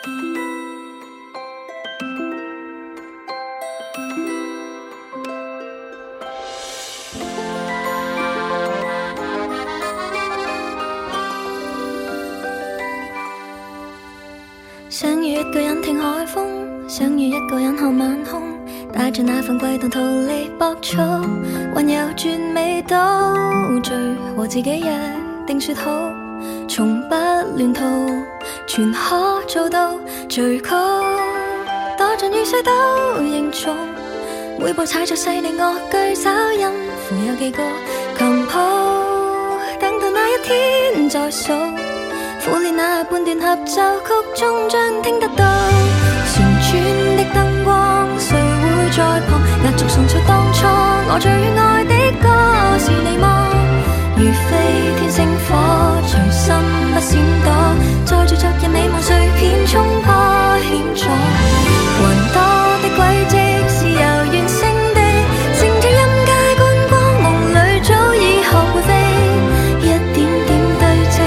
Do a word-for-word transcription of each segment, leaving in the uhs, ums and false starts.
想遇一個人聽海風，想遇一個人看晚空，帶着那份悸動逃離搏速，還有絕美島嶼和自己約定說好，從不亂途，全可做到最高。多進雨水都凝重，每步踩着細膩樂句，稍音符有幾個琴譜，等到那一天再數。苦練那半段合奏曲終將聽得到，旋轉的燈光誰會在旁壓軸送出當初我最愛的歌是你嗎？如飛天星火隨心不閃躲，載住昨日美夢碎片衝破險阻，還多的軌跡是由原勝地，乘着音階觀光夢裏早已學會飛，一點點堆積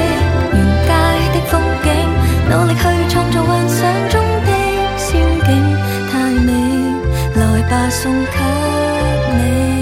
努力去創造幻想中的仙境，太美，來吧送給你。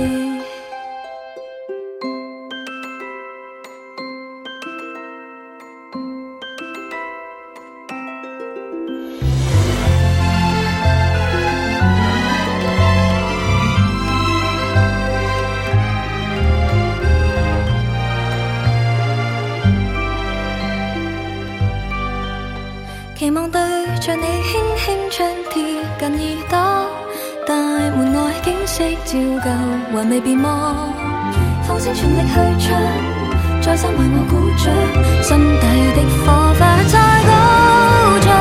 期望對着你輕輕唱貼近耳朵，大門外景色照舊還未變忘，放聲全力去唱，再三為我鼓掌，心底的火花在高漲，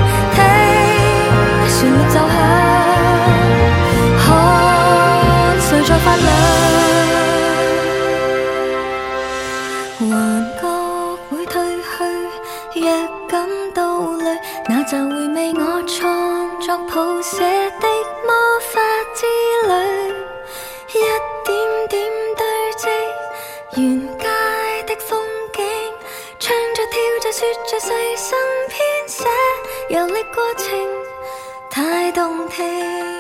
聽旋律奏響，看誰在發亮，幻覺會退去，若感到累，那就回味我創作譜寫的魔法之旅，一點點堆積沿街的風景，唱着跳着說着細心編寫，遊歷過程太動聽。